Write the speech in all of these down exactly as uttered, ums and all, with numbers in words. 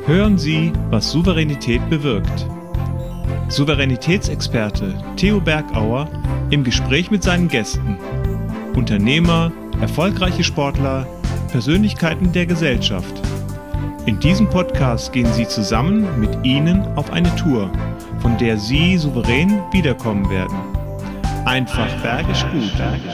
Hören Sie, was Souveränität bewirkt. Souveränitätsexperte Theo Bergauer im Gespräch mit seinen Gästen. Unternehmer, erfolgreiche Sportler, Persönlichkeiten der Gesellschaft. In diesem Podcast gehen Sie zusammen mit Ihnen auf eine Tour, von der Sie souverän wiederkommen werden. Einfach bergisch gut.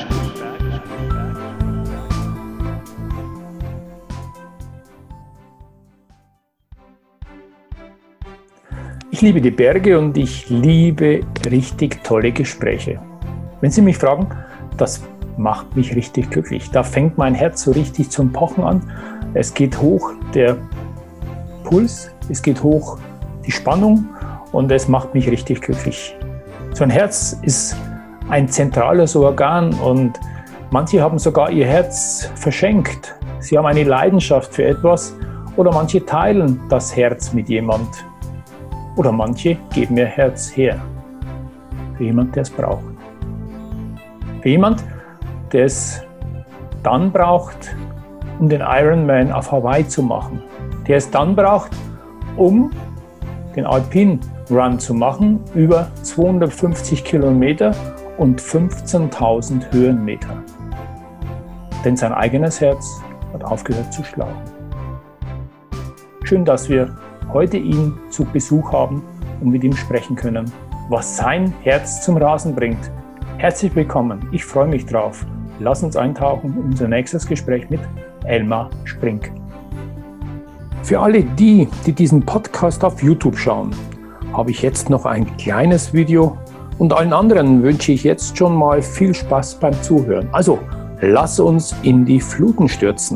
Ich liebe die Berge und ich liebe richtig tolle Gespräche. Wenn Sie mich fragen, das macht mich richtig glücklich. Da fängt mein Herz so richtig zum Pochen an. Es geht hoch der Puls, es geht hoch die Spannung und es macht mich richtig glücklich. So ein Herz ist ein zentrales Organ und manche haben sogar ihr Herz verschenkt. Sie haben eine Leidenschaft für etwas oder manche teilen das Herz mit jemand. Oder manche geben ihr Herz her. Für jemand, der es braucht. Für jemand, der es dann braucht, um den Ironman auf Hawaii zu machen. Der es dann braucht, um den Alpine Run zu machen, über zweihundertfünfzig Kilometer und fünfzehntausend Höhenmeter. Denn sein eigenes Herz hat aufgehört zu schlagen. Schön, dass wir heute ihn zu Besuch haben und mit ihm sprechen können, was sein Herz zum Rasen bringt. Herzlich willkommen, ich freue mich drauf. Lass uns eintauchen in unser nächstes Gespräch mit Elmar Sprink. Für alle die, die diesen Podcast auf YouTube schauen, habe ich jetzt noch ein kleines Video und allen anderen wünsche ich jetzt schon mal viel Spaß beim Zuhören. Also, lass uns in die Fluten stürzen.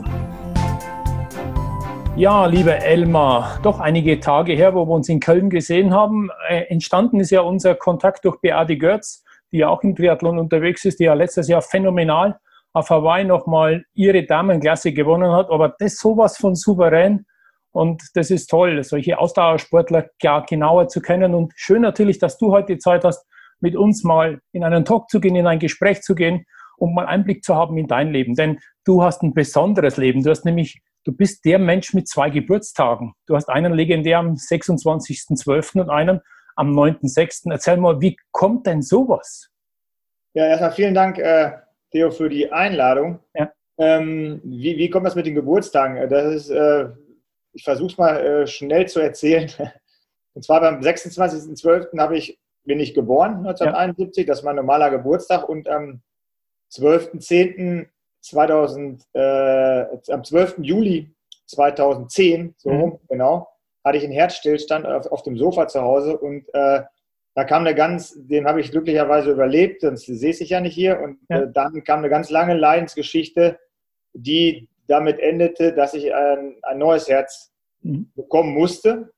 Ja, lieber Elmar, doch einige Tage her, wo wir uns in Köln gesehen haben. Äh, entstanden ist ja unser Kontakt durch Beate Görz, die ja auch im Triathlon unterwegs ist, die ja letztes Jahr phänomenal auf Hawaii nochmal ihre Damenklasse gewonnen hat. Aber das sowas von souverän und das ist toll, solche Ausdauersportler ja, genauer zu kennen. Und schön natürlich, dass du heute die Zeit hast, mit uns mal in einen Talk zu gehen, in ein Gespräch zu gehen, um mal Einblick zu haben in dein Leben. Denn du hast ein besonderes Leben. Du hast nämlich Du bist der Mensch mit zwei Geburtstagen. Du hast einen legendär am sechsundzwanzigsten zwölften und einen am neunten sechsten Erzähl mal, wie kommt denn sowas? Ja, erstmal vielen Dank, äh, Theo, für die Einladung. Ja. Ähm, wie, wie kommt das mit den Geburtstagen? Das ist, äh, ich versuche es mal äh, schnell zu erzählen. Und zwar beim sechsundzwanzigsten zwölften habe ich, bin ich geboren, neunzehnhunderteinundsiebzig. Ja. Das ist mein normaler Geburtstag. Und am zwölften zehnten zweitausend, äh, am zwölften Juli zweitausendzehn, so rum, mhm. genau, hatte ich einen Herzstillstand auf, auf dem Sofa zu Hause und äh, da kam eine ganz, den habe ich glücklicherweise überlebt, sonst sehe ich ja nicht hier und ja. äh, dann kam eine ganz lange Leidensgeschichte, die damit endete, dass ich ein, ein neues Herz mhm. bekommen musste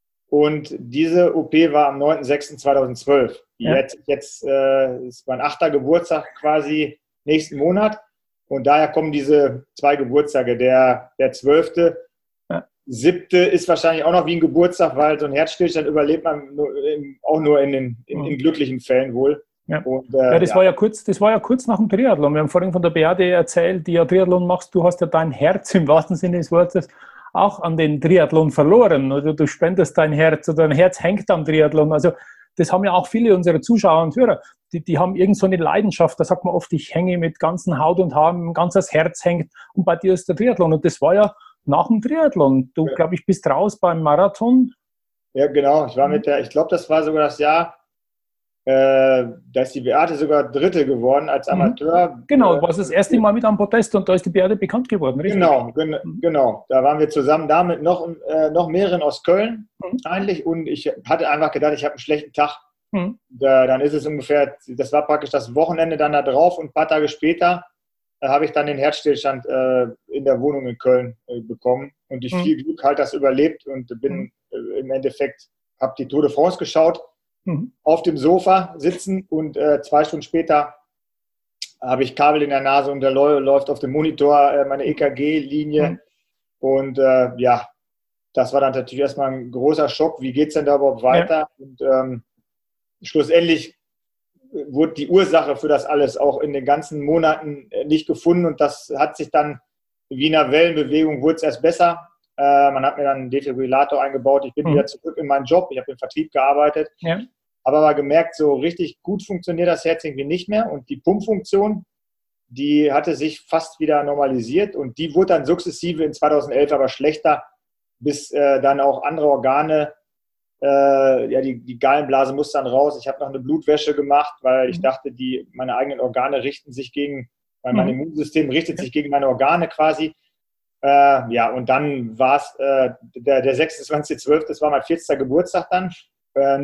und diese O P war am neunten sechsten zweitausendzwölf. Ja. Jetzt, jetzt äh, ist mein achter Geburtstag quasi nächsten Monat. Und daher kommen diese zwei Geburtstage. Der, der zwölfte, ja. siebte ist wahrscheinlich auch noch wie ein Geburtstag, weil so ein Herzstillstand überlebt man nur in, auch nur in den in, in glücklichen Fällen wohl. Ja, und, äh, ja, das, ja. War ja kurz, das war ja kurz nach dem Triathlon. Wir haben vorhin von der Beate erzählt, die ja Triathlon machst. Du hast ja dein Herz im wahrsten Sinne des Wortes auch an den Triathlon verloren. Oder du spendest dein Herz oder dein Herz hängt am Triathlon. Also das haben ja auch viele unserer Zuschauer und Hörer. Die, die haben irgend so eine Leidenschaft, da sagt man oft, ich hänge mit ganzen Haut und Haaren, ganz das Herz hängt und bei dir ist der Triathlon und das war ja nach dem Triathlon. Du, ja. glaube ich, bist raus beim Marathon. Ja, genau. Ich war mit der, ich glaube, das war sogar das Jahr, äh, da ist die Beate sogar Dritte geworden als Amateur. Genau, du warst das erste Mal mit am Podest und da ist die Beate bekannt geworden, richtig? Genau, gen genau. Da waren wir zusammen da mit noch, äh, noch mehreren aus Köln mhm. eigentlich und ich hatte einfach gedacht, ich habe einen schlechten Tag. Mhm. Da, dann ist es ungefähr, das war praktisch das Wochenende dann da drauf und ein paar Tage später äh, habe ich dann den Herzstillstand äh, in der Wohnung in Köln äh, bekommen und durch mhm. viel Glück halt das überlebt und bin äh, im Endeffekt, habe die Tour de France geschaut, mhm. auf dem Sofa sitzen und äh, zwei Stunden später habe ich Kabel in der Nase und da läuft auf dem Monitor äh, meine E K G-Linie mhm. und äh, ja, das war dann natürlich erstmal ein großer Schock, wie geht es denn da überhaupt weiter ja. und ähm, schlussendlich wurde die Ursache für das alles auch in den ganzen Monaten nicht gefunden und das hat sich dann wie in einer Wellenbewegung, wurde es erst besser. Äh, man hat mir dann einen Defibrillator eingebaut. Ich bin Mhm. wieder zurück in meinen Job. Ich habe im Vertrieb gearbeitet. Ja. Habe aber gemerkt, so richtig gut funktioniert das Herz irgendwie nicht mehr. Und die Pumpfunktion, die hatte sich fast wieder normalisiert. Und die wurde dann sukzessive in zweitausendelf aber schlechter, bis äh, dann auch andere Organe, äh, ja, die, die Gallenblase musste dann raus. Ich habe noch eine Blutwäsche gemacht, weil ich dachte, die, meine eigenen Organe richten sich gegen, weil mein Mhm. Immunsystem richtet sich gegen meine Organe quasi. Äh, ja, und dann war es äh, der, der sechsundzwanzigster zwölfter, das war mein vierzigster Geburtstag dann. Ähm,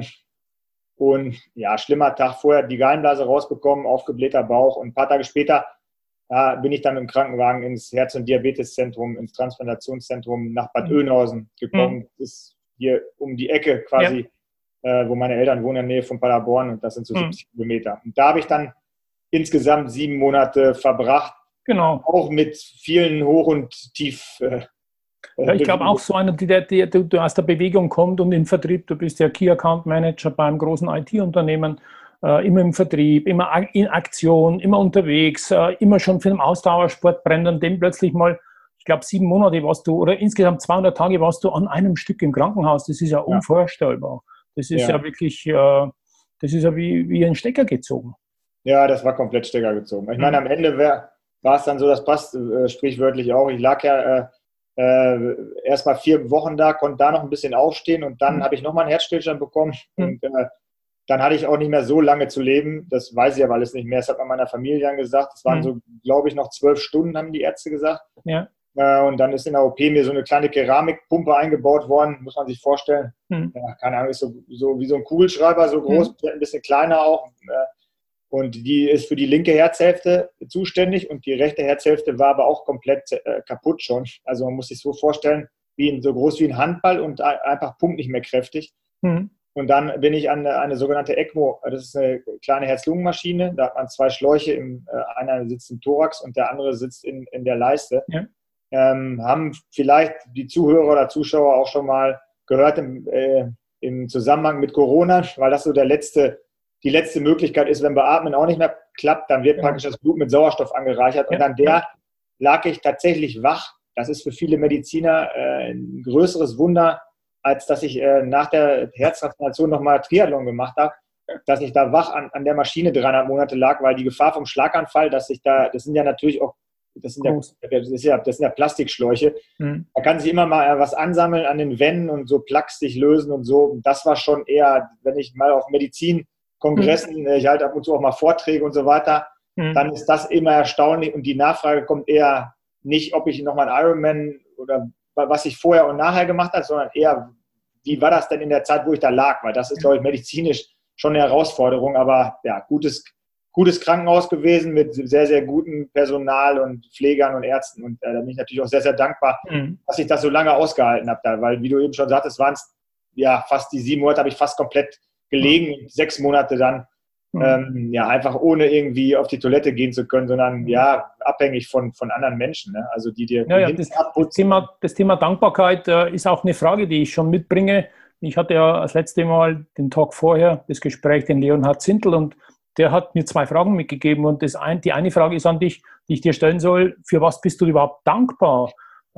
und ja, schlimmer Tag vorher, die Gallenblase rausbekommen, aufgeblähter Bauch. Und ein paar Tage später äh, bin ich dann im Krankenwagen ins Herz- und Diabeteszentrum, ins Transplantationszentrum nach Bad Mhm. Oeynhausen gekommen. Mhm. Das ist hier um die Ecke quasi, äh, wo meine Eltern wohnen, in der Nähe von Paderborn. Und das sind so Mhm. siebzig Kilometer. Und da habe ich dann insgesamt sieben Monate verbracht, Genau. auch mit vielen Hoch- und Tief. Äh, Ja, ich glaube auch so einer, der, der, der, der aus der Bewegung kommt und im Vertrieb, du bist ja Key Account Manager beim großen I T-Unternehmen, äh, immer im Vertrieb, immer in Aktion, immer unterwegs, äh, immer schon für den Ausdauersport brennt und dem plötzlich mal, ich glaube sieben Monate warst du, oder insgesamt zweihundert Tage warst du an einem Stück im Krankenhaus, das ist ja, ja. unvorstellbar. Das ist ja, ja wirklich, äh, das ist ja wie, wie ein Stecker gezogen. Ja, das war komplett Stecker gezogen. Ich meine, am Ende wär, war es dann so, das passt äh, sprichwörtlich auch, ich lag ja äh, Äh, erst mal vier Wochen da, konnte da noch ein bisschen aufstehen und dann mhm. habe ich nochmal einen Herzstillstand bekommen mhm. und äh, dann hatte ich auch nicht mehr so lange zu leben, das weiß ich aber alles nicht mehr, das hat man meiner Familie dann gesagt, das waren mhm. so, glaube ich, noch zwölf Stunden, haben die Ärzte gesagt. Ja. Äh, und dann ist in der O P mir so eine kleine Keramikpumpe eingebaut worden, muss man sich vorstellen. Mhm. Ja, keine Ahnung, ist so, so wie so ein Kugelschreiber, so groß, mhm. ein bisschen kleiner auch. Äh, Und die ist für die linke Herzhälfte zuständig und die rechte Herzhälfte war aber auch komplett äh, kaputt schon. Also man muss sich so vorstellen, wie ein, so groß wie ein Handball und einfach pumpt nicht mehr kräftig. Mhm. Und dann bin ich an eine, eine sogenannte ECMO, das ist eine kleine Herz-Lungen-Maschine, da hat man zwei Schläuche, im, äh, einer sitzt im Thorax und der andere sitzt in, in der Leiste. Ja. Ähm, haben vielleicht die Zuhörer oder Zuschauer auch schon mal gehört im, äh, im Zusammenhang mit Corona, weil das so der letzte die letzte Möglichkeit ist, wenn Beatmen auch nicht mehr klappt, dann wird ja. praktisch das Blut mit Sauerstoff angereichert. Ja. Und an der lag ich tatsächlich wach. Das ist für viele Mediziner äh, ein größeres Wunder, als dass ich äh, nach der Herztransplantation nochmal Triathlon gemacht habe, dass ich da wach an, an der Maschine dreieinhalb Monate lag, weil die Gefahr vom Schlaganfall, dass ich da, das sind ja natürlich auch, das sind ja, das ist ja, das sind ja Plastikschläuche, mhm. da kann sich immer mal was ansammeln an den Wänden und so Plaques sich lösen und so. Und das war schon eher, wenn ich mal auf Medizin Kongressen, mhm. ich halte ab und zu auch mal Vorträge und so weiter, mhm. dann ist das immer erstaunlich und die Nachfrage kommt eher nicht, ob ich nochmal einen Ironman oder was ich vorher und nachher gemacht habe, sondern eher, wie war das denn in der Zeit, wo ich da lag, weil das ist, glaube ich, medizinisch schon eine Herausforderung, aber ja, gutes, gutes Krankenhaus gewesen mit sehr, sehr gutem Personal und Pflegern und Ärzten und äh, da bin ich natürlich auch sehr, sehr dankbar, mhm. dass ich das so lange ausgehalten habe da, weil wie du eben schon sagtest, waren es ja fast die sieben Monate, habe ich fast komplett gelegen, mhm. sechs Monate dann mhm. ähm, ja einfach ohne irgendwie auf die Toilette gehen zu können, sondern mhm. ja abhängig von, von anderen Menschen, ne? Also die dir ja, ja, das, das, Thema, das Thema Dankbarkeit äh, ist auch eine Frage, die ich schon mitbringe. Ich hatte ja das letzte Mal den Tag vorher das Gespräch den Leonhard Zindel und der hat mir zwei Fragen mitgegeben und das ein, die eine Frage ist an dich, die ich dir stellen soll: Für was bist du überhaupt dankbar?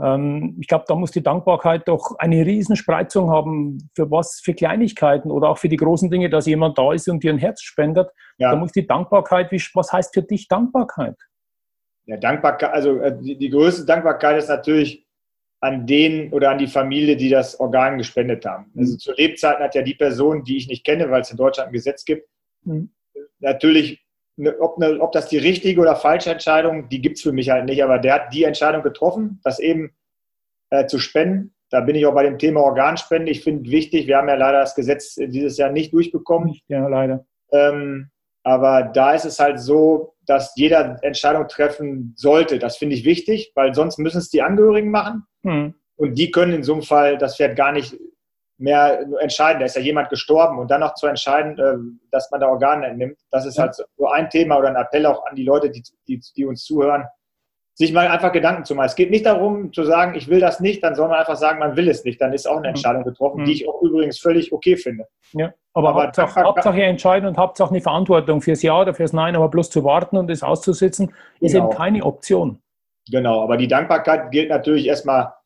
Ich glaube, da muss die Dankbarkeit doch eine Riesenspreizung haben. Für was? Für Kleinigkeiten oder auch für die großen Dinge, dass jemand da ist und dir ein Herz spendet. Ja. Da muss die Dankbarkeit, was heißt für dich Dankbarkeit? Ja, Dankbarkeit, also die, die größte Dankbarkeit ist natürlich an den oder an die Familie, die das Organ gespendet haben. Mhm. Also zu Lebzeiten hat ja die Person, die ich nicht kenne, weil es in Deutschland ein Gesetz gibt, mhm. natürlich, Ob, eine, ob das die richtige oder falsche Entscheidung, die gibt es für mich halt nicht, aber der hat die Entscheidung getroffen, das eben äh, zu spenden. Da bin ich auch bei dem Thema Organspende. Ich finde wichtig, wir haben ja leider das Gesetz dieses Jahr nicht durchbekommen. Ja, leider. Ähm, aber da ist es halt so, dass jeder Entscheidung treffen sollte. Das finde ich wichtig, weil sonst müssen es die Angehörigen machen. Hm. Und die können in so einem Fall das Pferd gar nicht mehr entscheiden. Da ist ja jemand gestorben und dann noch zu entscheiden, dass man da Organe entnimmt, das ist ja. halt so ein Thema oder ein Appell auch an die Leute, die, die, die uns zuhören, sich mal einfach Gedanken zu machen. Es geht nicht darum zu sagen, ich will das nicht, dann soll man einfach sagen, man will es nicht. Dann ist auch eine Entscheidung getroffen, mhm. die ich auch übrigens völlig okay finde. Ja, aber, aber Hauptsache, Hauptsache entscheiden und Hauptsache eine Verantwortung fürs Ja oder fürs Nein, aber bloß zu warten und es auszusitzen, ist genau. eben keine Option. Genau, aber die Dankbarkeit gilt natürlich erstmal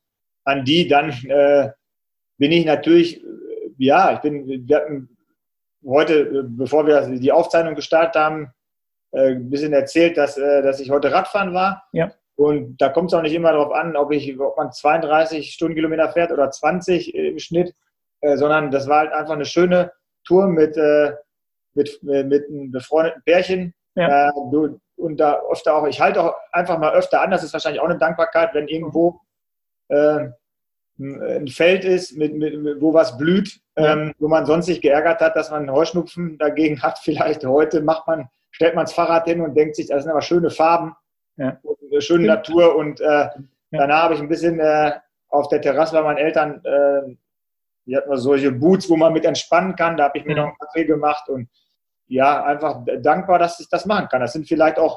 an die, dann äh, bin ich natürlich, ja, ich bin, wir hatten heute, bevor wir die Aufzeichnung gestartet haben, ein bisschen erzählt, dass, dass ich heute Radfahren war. Ja. Und da kommt es auch nicht immer darauf an, ob, ich, ob man zweiunddreißig Stundenkilometer fährt oder zwanzig im Schnitt, äh, sondern das war halt einfach eine schöne Tour mit, äh, mit, mit einem befreundeten Pärchen. Ja. Äh, und da öfter auch, ich halte auch einfach mal öfter an, das ist wahrscheinlich auch eine Dankbarkeit, wenn irgendwo äh, ein Feld ist, mit, mit, wo was blüht, ja. ähm, wo man sonst sich geärgert hat, dass man einen Heuschnupfen dagegen hat. Vielleicht heute macht man, stellt man das Fahrrad hin und denkt sich, das sind aber schöne Farben, ja. und eine schöne Natur. Und äh, ja. danach habe ich ein bisschen äh, auf der Terrasse bei meinen Eltern, äh, die hatten solche Boots, wo man mit entspannen kann. Da habe ich mir ja. noch einen Kaffee gemacht und ja, einfach dankbar, dass ich das machen kann. Das sind vielleicht auch,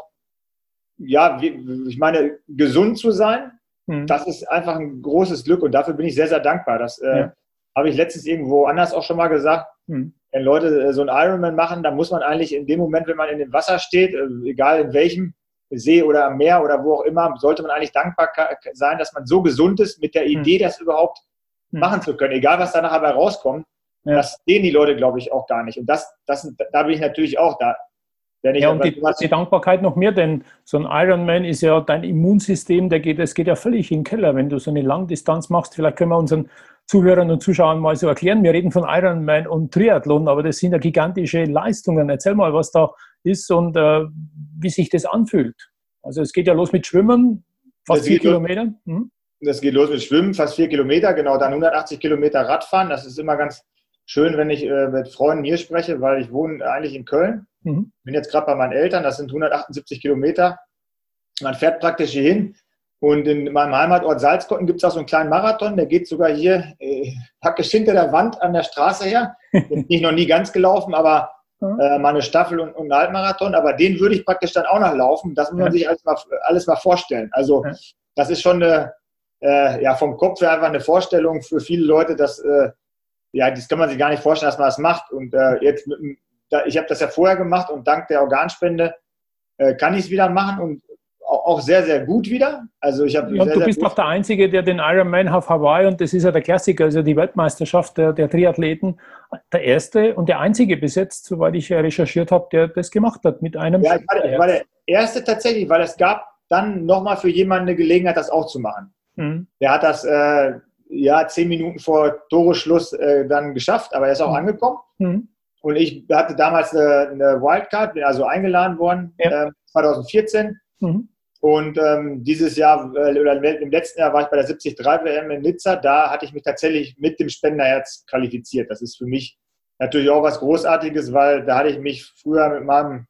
ja, ich meine, gesund zu sein. Das ist einfach ein großes Glück und dafür bin ich sehr, sehr dankbar. Das äh, ja. habe ich letztens irgendwo anders auch schon mal gesagt. Hm. Wenn Leute äh, so einen Ironman machen, dann muss man eigentlich in dem Moment, wenn man in dem Wasser steht, äh, egal in welchem See oder am Meer oder wo auch immer, sollte man eigentlich dankbar sein, dass man so gesund ist mit der Idee, hm. das überhaupt hm. machen zu können. Egal, was da nachher bei rauskommt, ja. das sehen die Leute, glaube ich, auch gar nicht. Und das, das, da bin ich natürlich auch da. Ich, ja, und die, die Dankbarkeit noch mehr, denn so ein Ironman ist ja dein Immunsystem, der geht, das geht ja völlig in den Keller, wenn du so eine Langdistanz machst. Vielleicht können wir unseren Zuhörern und Zuschauern mal so erklären, wir reden von Ironman und Triathlon, aber das sind ja gigantische Leistungen. Erzähl mal, was da ist und äh, wie sich das anfühlt. Also es geht ja los mit Schwimmen, fast vier Kilometer. Hm? Das geht los mit Schwimmen, fast vier Kilometer, genau, dann hundertachtzig Kilometer Radfahren. Das ist immer ganz schön, wenn ich äh, mit Freunden hier spreche, weil ich wohne eigentlich in Köln. Mhm. Bin jetzt gerade bei meinen Eltern, das sind hundertachtundsiebzig Kilometer. Man fährt praktisch hier hin. Und in meinem Heimatort Salzkotten gibt es auch so einen kleinen Marathon, der geht sogar hier äh, praktisch hinter der Wand an der Straße her. Bin ich noch nie ganz gelaufen, aber äh, mal eine Staffel und, und einen Halbmarathon. Aber den würde ich praktisch dann auch noch laufen. Das muss man ja. sich alles mal, alles mal vorstellen. Also ja. das ist schon eine, äh, ja, vom Kopf her einfach eine Vorstellung für viele Leute, dass äh, ja, das kann man sich gar nicht vorstellen, dass man das macht. Und äh, jetzt mit dem ich habe das ja vorher gemacht und dank der Organspende äh, kann ich es wieder machen und auch, auch sehr, sehr gut wieder. Also ich habe ja, sehr, du bist auch der Einzige, der den Ironman auf Hawaii, und das ist ja der Klassiker, also die Weltmeisterschaft der, der Triathleten, der erste und der einzige bis jetzt, soweit ich recherchiert habe, der das gemacht hat mit einem. Ja, ich war, der, war der erste tatsächlich, weil es gab dann nochmal für jemanden eine Gelegenheit, das auch zu machen. Mhm. Der hat das äh, ja zehn Minuten vor Toreschluss äh, dann geschafft, aber er ist auch mhm. angekommen. Mhm. Und ich hatte damals eine, eine Wildcard, bin also eingeladen worden, ja. äh, zwanzig vierzehn. Mhm. Und ähm, dieses Jahr, äh, oder im letzten Jahr war ich bei der siebzig drei W M in Nizza. Da hatte ich mich tatsächlich mit dem Spenderherz qualifiziert. Das ist für mich natürlich auch was Großartiges, weil da hatte ich mich früher mit meinem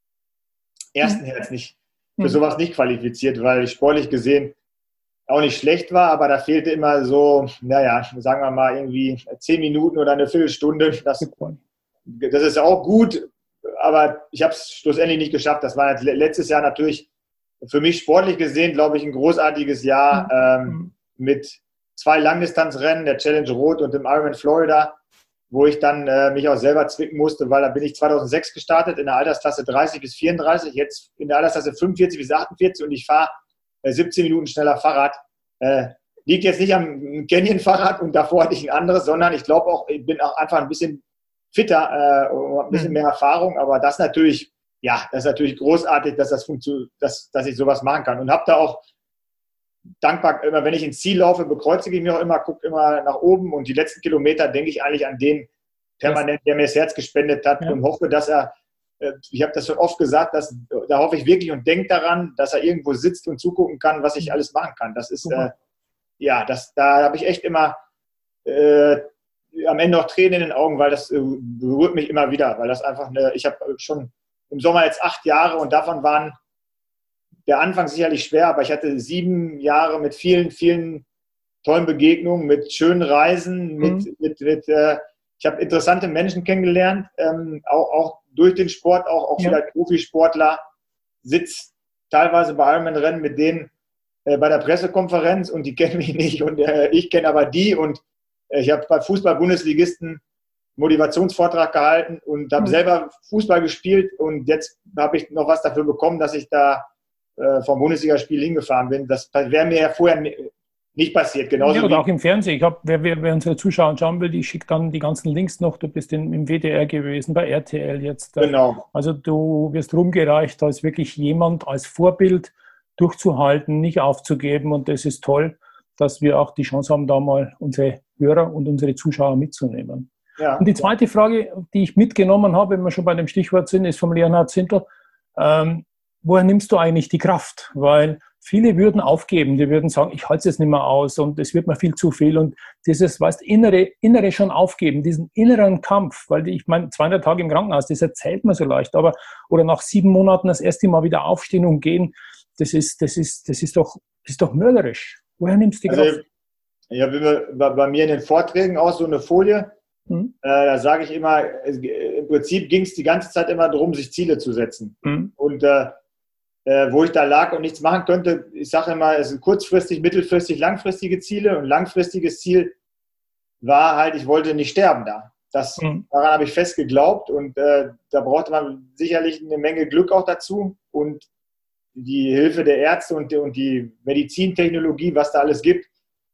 ersten mhm. Herz nicht für sowas nicht qualifiziert, weil ich sportlich gesehen auch nicht schlecht war, aber da fehlte immer so, naja, sagen wir mal irgendwie zehn Minuten oder eine Viertelstunde. Das Das ist auch gut, aber ich habe es schlussendlich nicht geschafft. Das war letztes Jahr natürlich für mich sportlich gesehen, glaube ich, ein großartiges Jahr ähm, mit zwei Langdistanzrennen, der Challenge Rot und dem Ironman Florida, wo ich dann äh, mich auch selber zwicken musste, weil da bin ich zweitausendsechs gestartet in der Altersklasse dreißig bis vierunddreißig, jetzt in der Altersklasse fünfundvierzig bis achtundvierzig und ich fahre äh, siebzehn Minuten schneller Fahrrad. Äh, liegt jetzt nicht am Canyon-Fahrrad und davor hatte ich ein anderes, sondern ich glaube auch, ich bin auch einfach ein bisschen fitter, äh, ein bisschen mehr Erfahrung, aber das natürlich, ja, das ist natürlich großartig, dass das funktioniert, dass, dass ich sowas machen kann und habe da auch dankbar, immer wenn ich ins Ziel laufe, bekreuzige ich mich auch immer, gucke immer nach oben und die letzten Kilometer denke ich eigentlich an den permanent, der mir das Herz gespendet hat ja. und hoffe, dass er, äh, ich habe das schon oft gesagt, dass, da hoffe ich wirklich und denke daran, dass er irgendwo sitzt und zugucken kann, was ich alles machen kann. Das ist, äh, ja, das, da habe ich echt immer äh, am Ende noch Tränen in den Augen, weil das äh, berührt mich immer wieder, weil das einfach eine, ich habe schon im Sommer jetzt acht Jahre und davon waren der Anfang sicherlich schwer, aber ich hatte sieben Jahre mit vielen, vielen tollen Begegnungen, mit schönen Reisen, mit, mhm. mit, mit äh, ich habe interessante Menschen kennengelernt, ähm, auch, auch durch den Sport, auch, auch ja. vielleicht Profisportler, sitzt teilweise bei Ironman-Rennen mit denen äh, bei der Pressekonferenz und die kennen mich nicht und äh, ich kenne aber die und ich habe bei Fußball-Bundesligisten Motivationsvortrag gehalten und habe mhm. selber Fußball gespielt und jetzt habe ich noch was dafür bekommen, dass ich da äh, vom Bundesligaspiel hingefahren bin. Das wäre mir ja vorher nicht passiert. Genauso ja, oder wie auch im Fernsehen. Ich hab, wer, wer, wer unsere Zuschauer schauen will, ich schicke dann die ganzen Links noch. Du bist in, im W D R gewesen, bei R T L jetzt. Genau. Also du wirst rumgereicht als wirklich jemand, als Vorbild durchzuhalten, nicht aufzugeben. Und das ist toll, dass wir auch die Chance haben, da mal unsere Hörer und unsere Zuschauer mitzunehmen. Ja. Und die zweite Frage, die ich mitgenommen habe, wenn wir schon bei dem Stichwort sind, ist vom Leonhard Zindel. Ähm, woher nimmst du eigentlich die Kraft? Weil viele würden aufgeben, die würden sagen, ich halte es jetzt nicht mehr aus und es wird mir viel zu viel. Und dieses, weißt innere, innere schon aufgeben, diesen inneren Kampf, weil ich meine, zweihundert Tage im Krankenhaus, das erzählt man so leicht, aber oder nach sieben Monaten das erste Mal wieder aufstehen und gehen, das ist, das ist, das ist doch, das ist doch mörderisch. Woher nimmst du die also, Kraft? Ja, bei, bei mir in den Vorträgen auch so eine Folie, hm. äh, da sage ich immer, es, im Prinzip ging es die ganze Zeit immer darum, sich Ziele zu setzen. Hm. Und äh, Äh, wo ich da lag und nichts machen könnte. Ich sage immer, es sind kurzfristig, mittelfristig, langfristige Ziele und langfristiges Ziel war halt, ich wollte nicht sterben da. Das, mhm. Daran habe ich fest geglaubt und äh, da brauchte man sicherlich eine Menge Glück auch dazu und die Hilfe der Ärzte und, und die Medizintechnologie, was da alles gibt.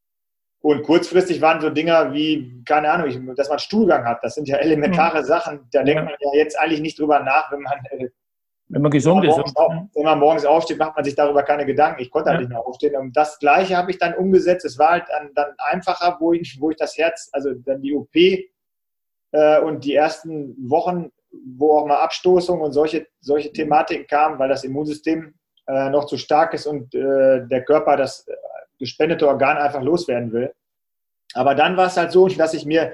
Und kurzfristig waren so Dinger wie, keine Ahnung, dass man Stuhlgang hat. Das sind ja elementare mhm. Sachen. Da denkt man ja jetzt eigentlich nicht drüber nach, wenn man äh, Wenn man gesund wenn man ist. Auf, wenn man morgens aufsteht, macht man sich darüber keine Gedanken. Ich konnte halt ja. nicht mehr aufstehen. Und das Gleiche habe ich dann umgesetzt. Es war halt dann, dann einfacher, wo ich, wo ich das Herz, also dann die O P äh, und die ersten Wochen, wo auch mal Abstoßung und solche, solche Thematiken kamen, weil das Immunsystem äh, noch zu stark ist und äh, der Körper das äh, gespendete Organ einfach loswerden will. Aber dann war es halt so, dass ich mir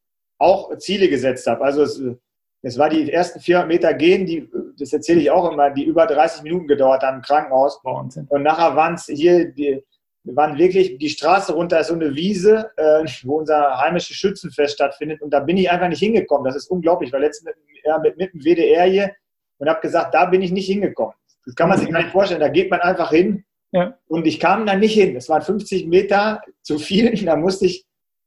auch Ziele gesetzt habe. Also es Es war die ersten vierhundert Meter gehen, die, das erzähle ich auch immer, die über dreißig Minuten gedauert haben im Krankenhaus. Wahnsinn. Und nachher waren es hier, die, waren wirklich, die Straße runter ist so eine Wiese, äh, wo unser heimisches Schützenfest stattfindet. Und da bin ich einfach nicht hingekommen. Das ist unglaublich. Ich war letztens mit, ja, mit, mit dem W D R hier und habe gesagt, da bin ich nicht hingekommen. Das kann man sich gar nicht vorstellen. Da geht man einfach hin. Ja. Und ich kam da nicht hin. Das waren fünfzig Meter zu viel. Da musste ich,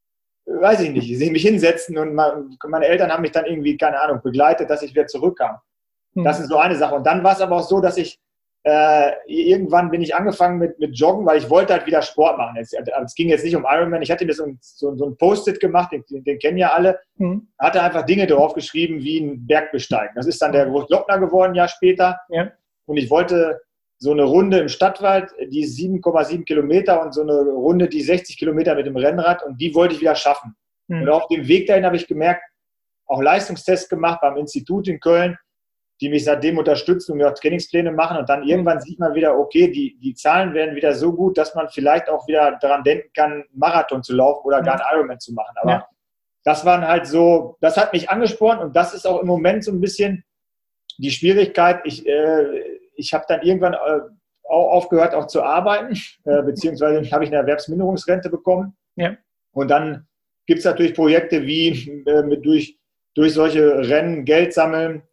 weiß ich nicht, ich mich hinsetzen und meine Eltern haben mich dann irgendwie, keine Ahnung, begleitet, dass ich wieder zurückkam. Hm. Das ist so eine Sache. Und dann war es aber auch so, dass ich äh, irgendwann bin ich angefangen mit, mit Joggen, weil ich wollte halt wieder Sport machen. Es, es ging jetzt nicht um Ironman. Ich hatte mir so ein, so, so ein Post-it gemacht, den, den kennen ja alle. Hm. Hatte einfach Dinge drauf geschrieben, wie ein Bergbesteigen. Das ist dann der Großglockner geworden, ein Jahr später. Ja. Und ich wollte so eine Runde im Stadtwald, die ist sieben Komma sieben Kilometer und so eine Runde, die sechzig Kilometer mit dem Rennrad und die wollte ich wieder schaffen. Mhm. Und auf dem Weg dahin habe ich gemerkt, auch Leistungstests gemacht beim Institut in Köln, die mich seitdem unterstützen und mir auch Trainingspläne machen und dann irgendwann sieht man wieder, okay, die, die Zahlen werden wieder so gut, dass man vielleicht auch wieder daran denken kann, einen Marathon zu laufen oder gar einen Ironman zu machen. Aber ja. das waren halt so, das hat mich angespornt und das ist auch im Moment so ein bisschen die Schwierigkeit. Ich äh, Ich habe dann irgendwann äh, auch aufgehört, auch zu arbeiten, äh, beziehungsweise habe ich eine Erwerbsminderungsrente bekommen. Ja. Und dann gibt es natürlich Projekte wie äh, mit durch, durch solche Rennen Geld sammeln.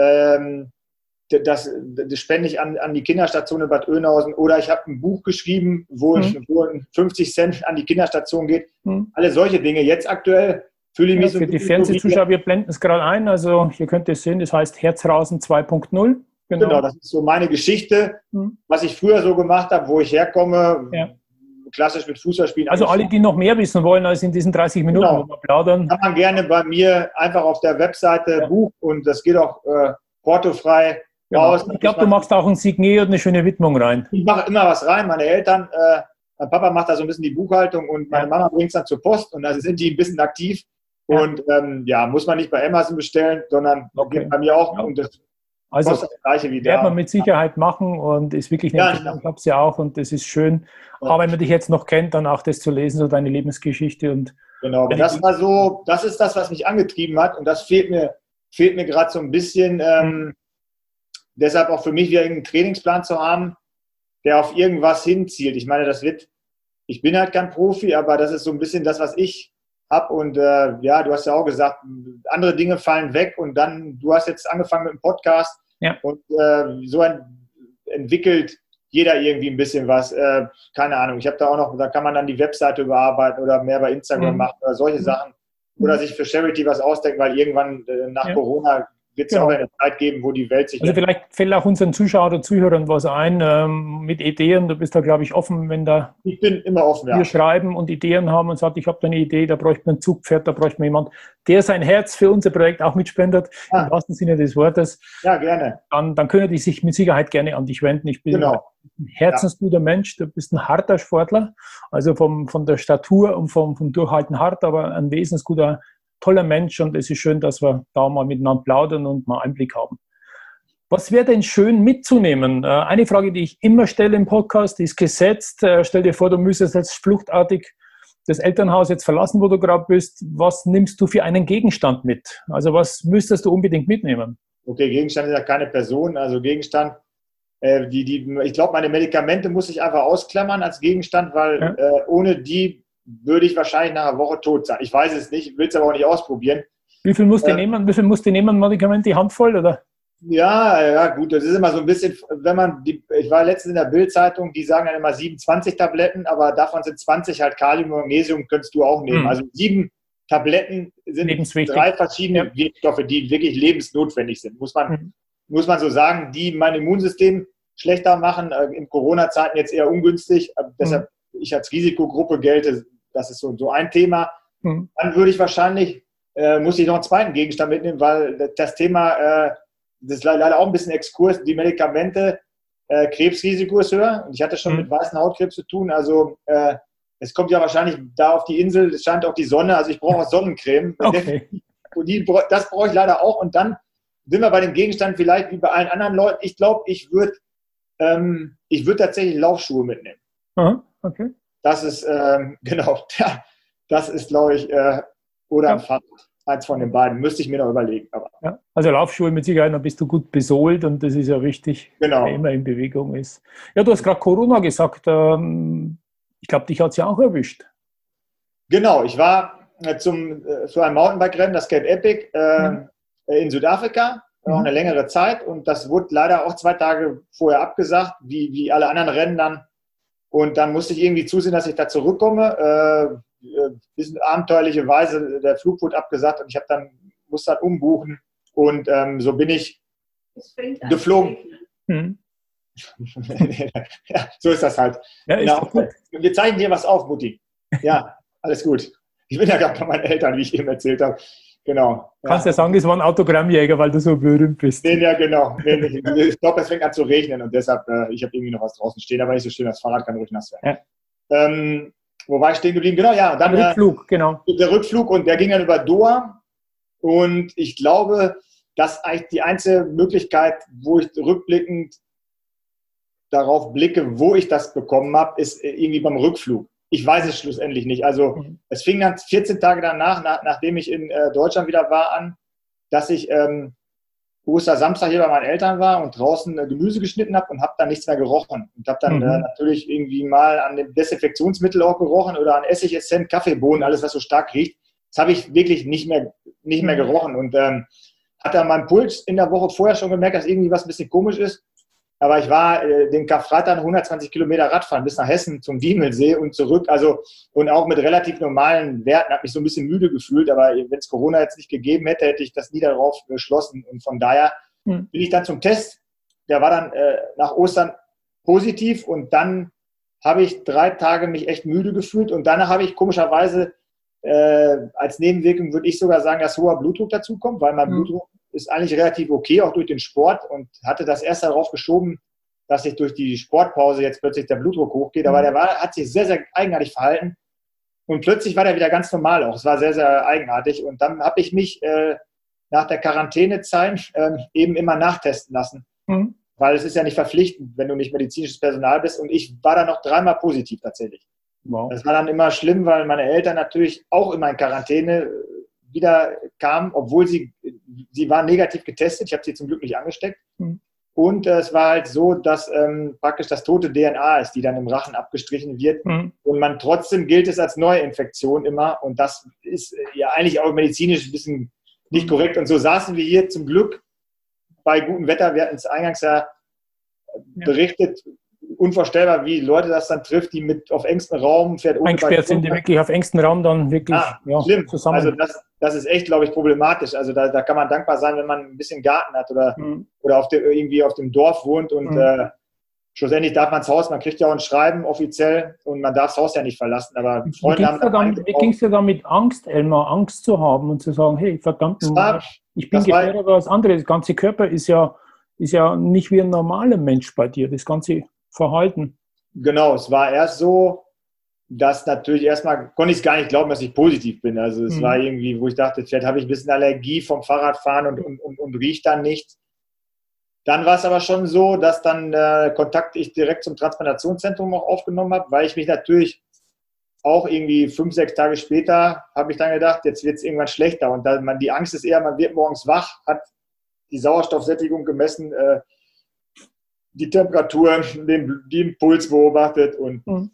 Ähm, das, das spende ich an, an die Kinderstation in Bad Oeynhausen. Oder ich habe ein Buch geschrieben, wo, mhm. ich, wo fünfzig Cent an die Kinderstation geht. Mhm. Alle solche Dinge. Jetzt aktuell fühle ich mich ja, so... Für die Fernsehzuschauer, wir blenden es gerade ein. Also ihr könnt es sehen, das heißt Herzrasen zwei Punkt null. Genau. genau, das ist so meine Geschichte, mhm. was ich früher so gemacht habe, wo ich herkomme, ja. klassisch mit Fußballspielen. Also alle, die noch mehr wissen wollen als in diesen dreißig Minuten, genau. wo wir plaudern. Kann man gerne bei mir einfach auf der Webseite ja. buchen und das geht auch äh, portofrei genau. raus. Ich glaube, du machst auch ein Signet und eine schöne Widmung rein. Ich mache immer was rein. Meine Eltern, äh, mein Papa macht da so ein bisschen die Buchhaltung und meine ja. Mama bringt es dann zur Post und da sind die ein bisschen aktiv. Ja. Und ähm, ja, muss man nicht bei Amazon bestellen, sondern okay. bei mir auch. Ja. Und das Also das Gleiche wie werden wir mit Sicherheit machen und ist wirklich eine ja, ich habe es ja auch und das ist schön. Ja. Aber wenn man dich jetzt noch kennt, dann auch das zu lesen, so deine Lebensgeschichte und genau. Und das war so, das ist das, was mich angetrieben hat und das fehlt mir, fehlt mir gerade so ein bisschen. Ähm, mhm. Deshalb auch für mich wieder einen Trainingsplan zu haben, der auf irgendwas hinzielt. Ich meine, das wird, ich bin halt kein Profi, aber das ist so ein bisschen das, was ich habe und äh, ja, du hast ja auch gesagt, andere Dinge fallen weg und dann, du hast jetzt angefangen mit dem Podcast ja. und äh, so ein, entwickelt jeder irgendwie ein bisschen was, äh, keine Ahnung, ich habe da auch noch, da kann man dann die Webseite überarbeiten oder mehr bei Instagram mhm. machen oder solche mhm. Sachen oder sich für Charity was ausdenken, weil irgendwann äh, nach ja. Corona wird es genau. auch eine Zeit geben, wo die Welt sich... Also vielleicht fällt auch unseren Zuschauern oder Zuhörern was ein ähm, mit Ideen. Du bist da, glaube ich, offen, wenn da... Ich bin immer offen, ja. Wir schreiben und Ideen haben und sagt, ich habe da eine Idee, da bräuchte man ein Zugpferd, da bräuchte man jemand, der sein Herz für unser Projekt auch mitspendet, ah. im wahrsten Sinne des Wortes. Ja, gerne. Dann, dann können die sich mit Sicherheit gerne an dich wenden. Ich bin genau. ein herzensguter ja. Mensch, du bist ein harter Sportler, also vom, von der Statur und vom, vom Durchhalten hart, aber ein wesensguter, toller Mensch, und es ist schön, dass wir da mal miteinander plaudern und mal Einblick haben. Was wäre denn schön mitzunehmen? Eine Frage, die ich immer stelle im Podcast, ist gesetzt. Stell dir vor, du müsstest jetzt fluchtartig das Elternhaus jetzt verlassen, wo du gerade bist. Was nimmst du für einen Gegenstand mit? Also was müsstest du unbedingt mitnehmen? Okay, Gegenstand ist ja keine Person. Also Gegenstand, äh, die, die, ich glaube, meine Medikamente muss ich einfach ausklammern als Gegenstand, weil ja. äh, ohne die würde ich wahrscheinlich nach einer Woche tot sein. Ich weiß es nicht, will es aber auch nicht ausprobieren. Wie viel musst du äh, nehmen? Wie viel musst du nehmen, Medikamente? Die Handvoll, oder? Ja, ja, gut, das ist immer so ein bisschen, wenn man, die, ich war letztens in der Bild-Zeitung, die sagen dann immer siebenundzwanzig Tabletten, aber davon sind zwanzig halt Kalium und Magnesium, könntest du auch nehmen. Hm. Also sieben Tabletten sind drei verschiedene ja. Wirkstoffe, die wirklich lebensnotwendig sind, muss man, hm. muss man so sagen, die mein Immunsystem schlechter machen, in Corona-Zeiten jetzt eher ungünstig, hm. deshalb ich als Risikogruppe gelte, das ist so, so ein Thema. Hm. Dann würde ich wahrscheinlich, äh, muss ich noch einen zweiten Gegenstand mitnehmen, weil das Thema, äh, das ist leider auch ein bisschen Exkurs, die Medikamente, äh, Krebsrisiko ist höher. Und ich hatte schon hm. mit weißen Hautkrebs zu tun, also äh, es kommt ja wahrscheinlich da auf die Insel, es scheint auch die Sonne, also ich brauche Sonnencreme. Okay. Und die, das brauche ich leider auch. Und dann sind wir bei dem Gegenstand vielleicht wie bei allen anderen Leuten. Ich glaube, ich würde ähm, ich würd tatsächlich Laufschuhe mitnehmen. Aha. Okay. Das ist, ähm, genau, ja, das ist, glaube ich, äh, oder ein ja. Fahrrad. Eins von den beiden. Müsste ich mir noch überlegen. Aber. Ja, also Laufschuhe mit Sicherheit, dann bist du gut besohlt und das ist ja wichtig, genau. der immer in Bewegung ist. Ja, du hast gerade Corona gesagt. Ähm, ich glaube, dich hat es ja auch erwischt. Genau, ich war äh, zum, äh, für ein Mountainbike-Rennen, das Cape Epic, äh, mhm. in Südafrika, mhm. auch eine längere Zeit. Und das wurde leider auch zwei Tage vorher abgesagt, wie, wie alle anderen Rennen dann. Und dann musste ich irgendwie zusehen, dass ich da zurückkomme. Äh, ein bisschen abenteuerliche Weise, der Flug wurde abgesagt und ich habe dann, musste dann umbuchen. Und ähm, so bin ich geflogen. Hm. Ja, so ist das halt. Ja, genau. Wir zeichnen dir was auf, Mutti. Ja, alles gut. Ich bin ja gerade bei meinen Eltern, wie ich eben erzählt habe. Genau. Kannst ja sagen, es war ein Autogrammjäger, weil du so berühmt bist. Nee, ja, genau. Ich glaube, es fängt an zu regnen und deshalb, äh, ich habe irgendwie noch was draußen stehen, aber nicht so schön, das Fahrrad kann ruhig nass werden. Ja. Ähm, wo war ich stehen geblieben? Genau, ja. Dann, der Rückflug, äh, genau. Der Rückflug und der ging dann über Doha und ich glaube, dass eigentlich die einzige Möglichkeit, wo ich rückblickend darauf blicke, wo ich das bekommen habe, ist irgendwie beim Rückflug. Ich weiß es schlussendlich nicht. Also mhm. es fing dann vierzehn Tage danach, nach, nachdem ich in äh, Deutschland wieder war, an, dass ich ähm, Ostersamstag hier bei meinen Eltern war und draußen äh, Gemüse geschnitten habe und habe dann nichts mehr gerochen. Und habe dann mhm. äh, natürlich irgendwie mal an dem Desinfektionsmittel auch gerochen oder an Essig, Essenz, Kaffeebohnen, alles, was so stark riecht. Das habe ich wirklich nicht mehr, nicht mehr gerochen. Und ähm, hatte an meinem Puls in der Woche vorher schon gemerkt, dass irgendwie was ein bisschen komisch ist. Aber ich war äh, den Karfreitag hundertzwanzig Kilometer Radfahren bis nach Hessen zum Diemelsee und zurück. Also und auch mit relativ normalen Werten, habe mich so ein bisschen müde gefühlt. Aber wenn es Corona jetzt nicht gegeben hätte, hätte ich das nie darauf geschlossen. Und von daher hm. bin ich dann zum Test. Der war dann äh, nach Ostern positiv. Und dann habe ich drei Tage mich echt müde gefühlt. Und danach habe ich komischerweise äh, als Nebenwirkung, würde ich sogar sagen, dass hoher Blutdruck dazu kommt, weil mein hm. Blutdruck ist eigentlich relativ okay, auch durch den Sport und hatte das erst darauf geschoben, dass sich durch die Sportpause jetzt plötzlich der Blutdruck hochgeht, aber der war, hat sich sehr, sehr eigenartig verhalten und plötzlich war der wieder ganz normal auch. Es war sehr, sehr eigenartig und dann habe ich mich äh, nach der Quarantänezeit äh, eben immer nachtesten lassen, mhm. weil es ist ja nicht verpflichtend, wenn du nicht medizinisches Personal bist und ich war dann noch dreimal positiv tatsächlich. Wow. Das war dann immer schlimm, weil meine Eltern natürlich auch immer in Quarantäne wieder kamen, obwohl sie, sie waren negativ getestet. Ich habe sie zum Glück nicht angesteckt. Mhm. Und äh, es war halt so, dass ähm, praktisch das tote D N A ist, die dann im Rachen abgestrichen wird. Mhm. Und man trotzdem gilt es als Neuinfektion immer. Und das ist äh, ja eigentlich auch medizinisch ein bisschen nicht korrekt. Und so saßen wir hier zum Glück bei gutem Wetter. Wir hatten es eingangs ja, ja berichtet, unvorstellbar, wie Leute das dann trifft, die mit auf engstem Raum fährt. Eingesperrt sind die wirklich auf engstem Raum dann wirklich ah, ja, schlimm. zusammen. Also das, das ist echt, glaube ich, problematisch. Also da, da kann man dankbar sein, wenn man ein bisschen Garten hat oder, mhm. oder auf dem, irgendwie auf dem Dorf wohnt und mhm. äh, schlussendlich darf man das Haus, man kriegt ja auch ein Schreiben offiziell und man darf das Haus ja nicht verlassen. Aber Freunde haben dann Wie ging es dir dann mit Angst, Elmar, Angst zu haben und zu sagen, hey, verdammt, war, ich bin gefährdet, aber das andere, das ganze Körper ist ja, ist ja nicht wie ein normaler Mensch bei dir, das ganze Verhalten. Genau, es war erst so, dass natürlich erstmal, konnte ich es gar nicht glauben, dass ich positiv bin. Also es mhm. war irgendwie, wo ich dachte, vielleicht habe ich ein bisschen Allergie vom Fahrradfahren und, und, und, und rieche dann nichts. Dann war es aber schon so, dass dann äh, Kontakt ich direkt zum Transplantationszentrum auch aufgenommen habe, weil ich mich natürlich auch irgendwie fünf, sechs Tage später habe ich dann gedacht, jetzt wird es irgendwann schlechter. Und dann, man, die Angst ist eher, man wird morgens wach, hat die Sauerstoffsättigung gemessen, äh, die Temperatur, den, den Puls beobachtet und mhm.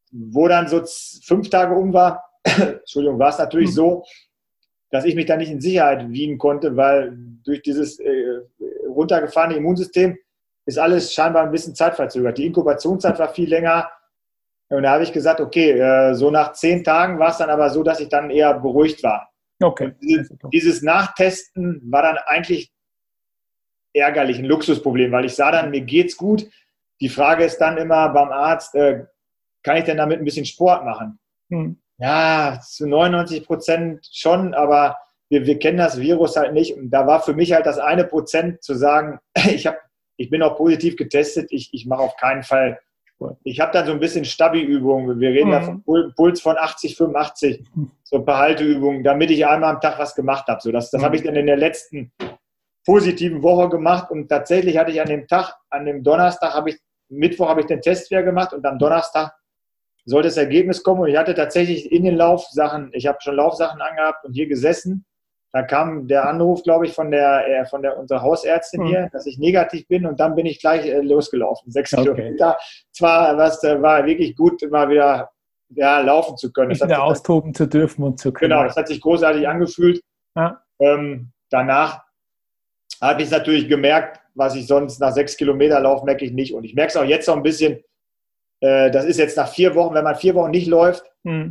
wo dann so fünf Tage um war, Entschuldigung, war es natürlich mhm. so, dass ich mich da nicht in Sicherheit wiegen konnte, weil durch dieses äh, runtergefahrene Immunsystem ist alles scheinbar ein bisschen zeitverzögert. Die Inkubationszeit war viel länger und da habe ich gesagt, okay, äh, so nach zehn Tagen war es dann aber so, dass ich dann eher beruhigt war. Okay. Dieses, dieses Nachtesten war dann eigentlich ärgerlich, ein Luxusproblem, weil ich sah dann, mir geht's gut. Die Frage ist dann immer beim Arzt, äh, kann ich denn damit ein bisschen Sport machen? Hm. Ja, zu neunundneunzig Prozent schon, aber wir, wir kennen das Virus halt nicht. Und da war für mich halt das eine Prozent zu sagen, ich, hab, ich bin auch positiv getestet, ich, ich mache auf keinen Fall Sport. Ich habe dann so ein bisschen Stabi-Übungen. Wir reden mhm. da von Puls von achtzig, fünfundachtzig, so ein paar Halteübungen, damit ich einmal am Tag was gemacht habe. So, das das mhm. habe ich dann in der letzten positiven Woche gemacht und tatsächlich hatte ich an dem Tag, an dem Donnerstag, habe ich, Mittwoch habe ich den Test wieder gemacht und am Donnerstag sollte das Ergebnis kommen und ich hatte tatsächlich in den Laufsachen, ich habe schon Laufsachen angehabt und hier gesessen, da kam der Anruf, glaube ich, von der, von der unserer Hausärztin mhm. hier, dass ich negativ bin und dann bin ich gleich losgelaufen, sechs okay. Kilometer. Zwar, was war wirklich gut, mal wieder ja, laufen zu können. Wieder austoben zu dürfen und zu können. Genau, das hat sich großartig angefühlt. Ja. Ähm, danach habe ich natürlich gemerkt, was ich sonst nach sechs Kilometer laufe, merke ich nicht. Und ich merke es auch jetzt noch ein bisschen, äh, das ist jetzt nach vier Wochen, wenn man vier Wochen nicht läuft, hm.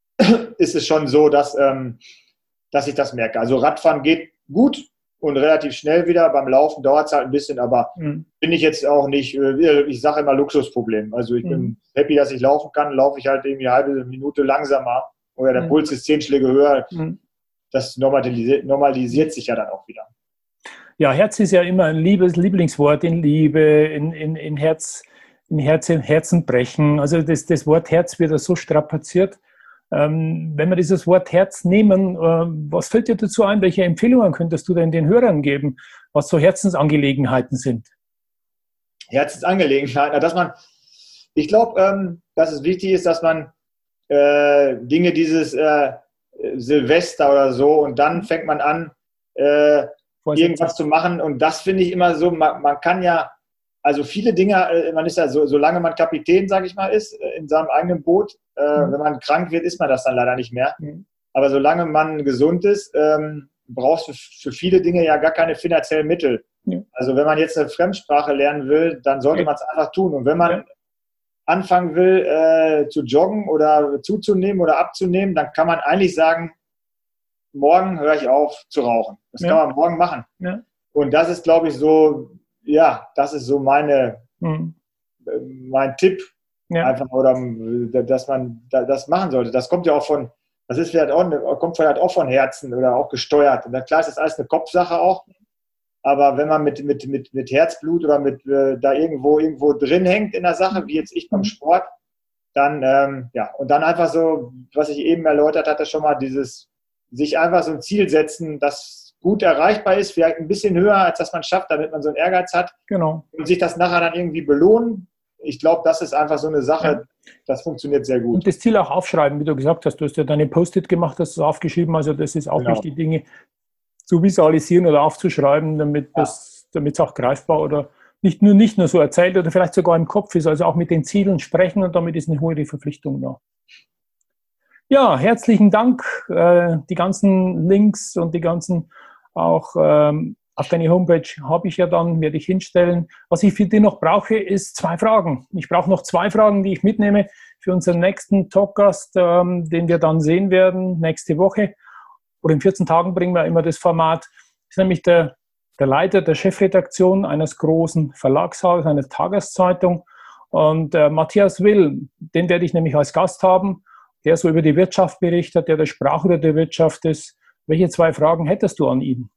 ist es schon so, dass, ähm, dass ich das merke. Also Radfahren geht gut und relativ schnell wieder. Beim Laufen dauert es halt ein bisschen, aber hm. bin ich jetzt auch nicht, äh, ich sage immer Luxusproblem. Also ich hm. bin happy, dass ich laufen kann. Laufe ich halt irgendwie eine halbe Minute langsamer oder der hm. Puls ist zehn Schläge höher. Hm. Das normalisiert, normalisiert sich ja dann auch wieder. Ja, Herz ist ja immer ein liebes Lieblingswort in Liebe, in, in, in Herz, in Herz, in Herzen brechen. Also das, das Wort Herz wird ja so strapaziert. Ähm, wenn wir dieses Wort Herz nehmen, äh, was fällt dir dazu ein? Welche Empfehlungen könntest du denn den Hörern geben, was so Herzensangelegenheiten sind? Herzensangelegenheiten, dass man, ich glaube, ähm, dass es wichtig ist, dass man äh, Dinge dieses äh, Silvester oder so und dann fängt man an, äh, irgendwas zu machen und das finde ich immer so, man, man kann ja, also viele Dinge, man ist ja so, solange man Kapitän, sage ich mal, ist, in seinem eigenen Boot, äh, mhm. wenn man krank wird, ist man das dann leider nicht mehr, mhm. aber solange man gesund ist, ähm, brauchst du für viele Dinge ja gar keine finanziellen Mittel. Ja. Also wenn man jetzt eine Fremdsprache lernen will, dann sollte ja. man es einfach tun und wenn man ja. anfangen will äh, zu joggen oder zuzunehmen oder abzunehmen, dann kann man eigentlich sagen, morgen höre ich auf zu rauchen. Das ja. kann man morgen machen. Ja. Und das ist, glaube ich, so, ja, das ist so meine, mhm. äh, mein Tipp, ja. einfach, oder dass man das machen sollte. Das kommt ja auch von, das ist vielleicht auch, kommt vielleicht auch von Herzen oder auch gesteuert. Und klar ist das alles eine Kopfsache auch, aber wenn man mit, mit, mit, mit Herzblut oder mit äh, da irgendwo, irgendwo drin hängt in der Sache, wie jetzt ich beim Sport, dann, ähm, ja, und dann einfach so, was ich eben erläutert hatte, schon mal dieses sich einfach so ein Ziel setzen, das gut erreichbar ist, vielleicht ein bisschen höher, als das man schafft, damit man so einen Ehrgeiz hat. Genau. Und sich das nachher dann irgendwie belohnen. Ich glaube, das ist einfach so eine Sache, ja. das funktioniert sehr gut. Und das Ziel auch aufschreiben, wie du gesagt hast. Du hast ja deine Post-it gemacht, hast du aufgeschrieben. Also das ist auch genau. wichtig, Dinge zu visualisieren oder aufzuschreiben, damit ja. das, damit es auch greifbar oder nicht nur, nicht nur so erzählt oder vielleicht sogar im Kopf ist. Also auch mit den Zielen sprechen und damit ist eine hohe Verpflichtung da. Ja, herzlichen Dank. Äh, die ganzen Links und die ganzen auch ähm, Auf deine Homepage habe ich ja dann, werde ich hinstellen. Was ich für dich noch brauche, ist zwei Fragen. Ich brauche noch zwei Fragen, die ich mitnehme für unseren nächsten Talkgast, ähm, den wir dann sehen werden nächste Woche. Oder in vierzehn Tagen bringen wir immer das Format. Das ist nämlich der, der Leiter der Chefredaktion eines großen Verlagshauses, einer Tageszeitung. Und äh, Matthias Will, den werde ich nämlich als Gast haben, der so über die Wirtschaft berichtet, der der Sprachrohr der Wirtschaft ist. Welche zwei Fragen hättest du an ihn?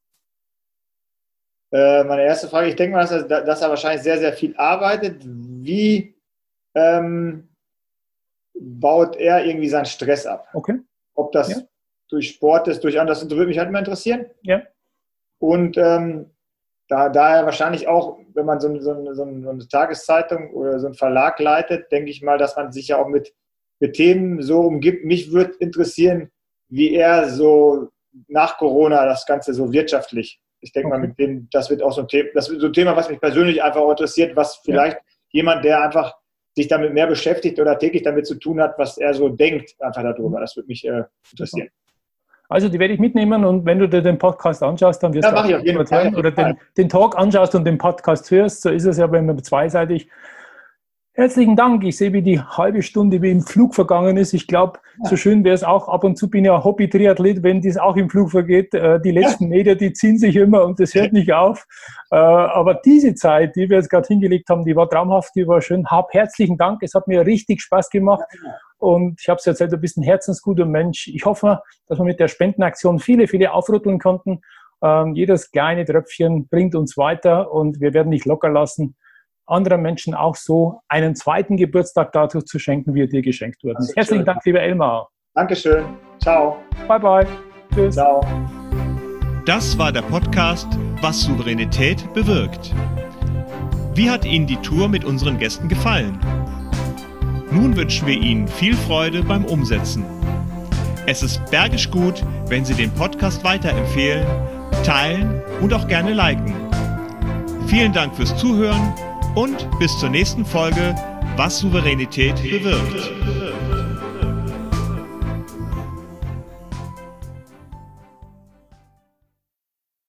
Äh, meine erste Frage, ich denke mal, dass er, dass er wahrscheinlich sehr, sehr viel arbeitet. Wie ähm, baut er irgendwie seinen Stress ab? Okay. Ob das ja. durch Sport ist, durch anderes, das würde mich halt immer interessieren. Ja. Und ähm, da, da er wahrscheinlich auch, wenn man so, so, so eine Tageszeitung oder so einen Verlag leitet, denke ich mal, dass man sich ja auch mit, mit Themen so umgibt. Mich würde interessieren, wie er so nach Corona das Ganze so wirtschaftlich, ich denke okay. mal, mit dem, das wird auch so ein Thema, das wird so ein Thema, was mich persönlich einfach auch interessiert, was vielleicht ja. jemand, der einfach sich damit mehr beschäftigt oder täglich damit zu tun hat, was er so denkt, einfach darüber. Das würde mich äh, interessieren. Also die werde ich mitnehmen und wenn du dir den Podcast anschaust, dann wirst ja, du auch ich auf jeden Fall. oder den, den Talk anschaust und den Podcast hörst, so ist es ja, wenn man zweiseitig. Herzlichen Dank. Ich sehe, wie die halbe Stunde wie im Flug vergangen ist. Ich glaube, ja. so schön wäre es auch. Ab und zu bin ich ja Hobby-Triathlet, wenn das auch im Flug vergeht. Die letzten ja. Meter, die ziehen sich immer und das hört nicht auf. Aber diese Zeit, die wir jetzt gerade hingelegt haben, die war traumhaft, die war schön. Hab herzlichen Dank. Es hat mir richtig Spaß gemacht. Und ich habe es erzählt, du bist ein herzensguter Mensch. Ich hoffe, dass wir mit der Spendenaktion viele, viele aufrütteln konnten. Jedes kleine Tröpfchen bringt uns weiter und wir werden nicht locker lassen, anderen Menschen auch so einen zweiten Geburtstag dazu zu schenken, wie er dir geschenkt wurde. Herzlichen Dank, lieber Elmar. Dankeschön. Ciao. Bye, bye. Tschüss. Ciao. Das war der Podcast, was Souveränität bewirkt. Wie hat Ihnen die Tour mit unseren Gästen gefallen? Nun wünschen wir Ihnen viel Freude beim Umsetzen. Es ist bergisch gut, wenn Sie den Podcast weiterempfehlen, teilen und auch gerne liken. Vielen Dank fürs Zuhören und bis zur nächsten Folge, was Souveränität bewirkt.